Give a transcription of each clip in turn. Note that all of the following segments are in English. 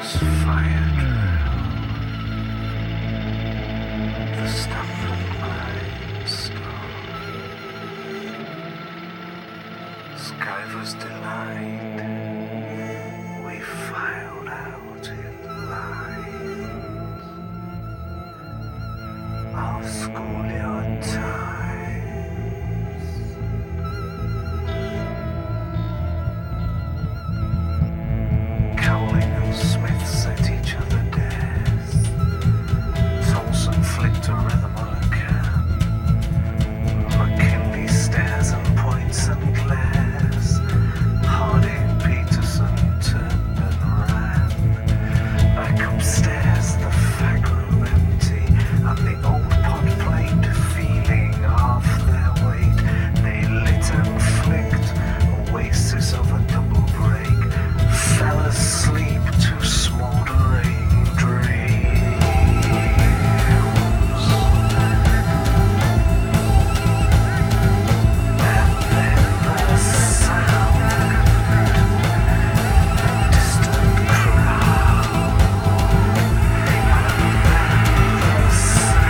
fire drill, the stuff and grey sky. Skyver's delight, we filed out in lines. Our schoolyard times. Cowling and Smith set each other dares. Tolson flicked a rhythm on a can. McKinley stares and points and glares. Hardy and Peterson turned and ran. Back upstairs, the fag room empty, and the old pot plate feeling half their weight. They lit and flicked, oasis of a double break. Fell asleep to smouldering dreams. And then the sound, a distant crowd. And then the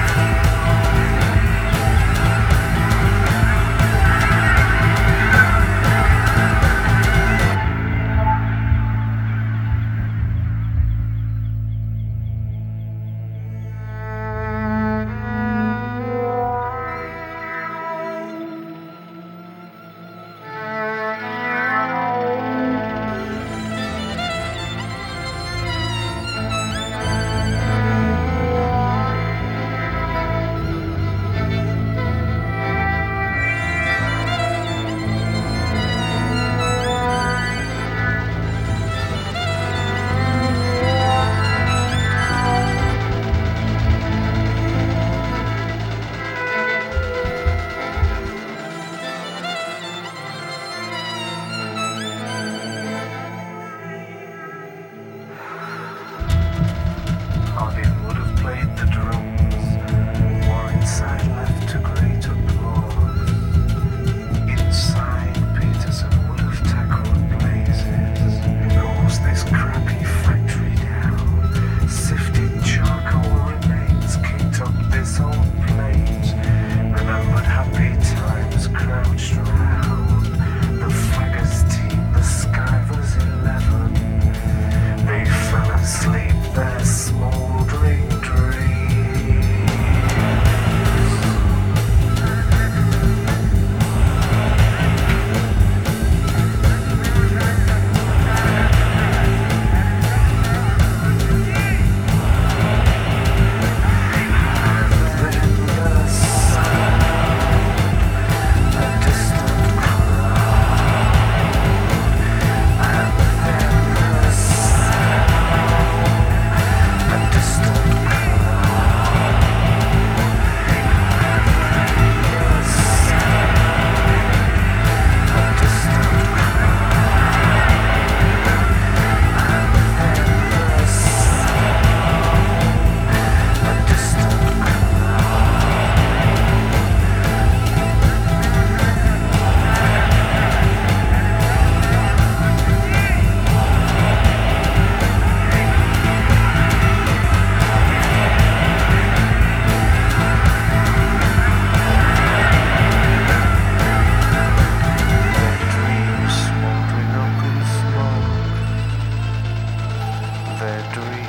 Hardin would have played the drums. Warrenside left to great applause. Inside, Peterson would have tackled blazes. Closed this crappy factory down. Sifted charcoal remains. Kicked up this old plate. Remembered happy times crouched round. The flaggers team, the Skyvers 11. They fell asleep, their smouldering dreams. And then the sound, a distant crowd. And then the sound, a distant crowd. And then the sound, a distant crowd. And then the sound, a distant crowd. Their dreams smouldering up in smoke. Their dreams.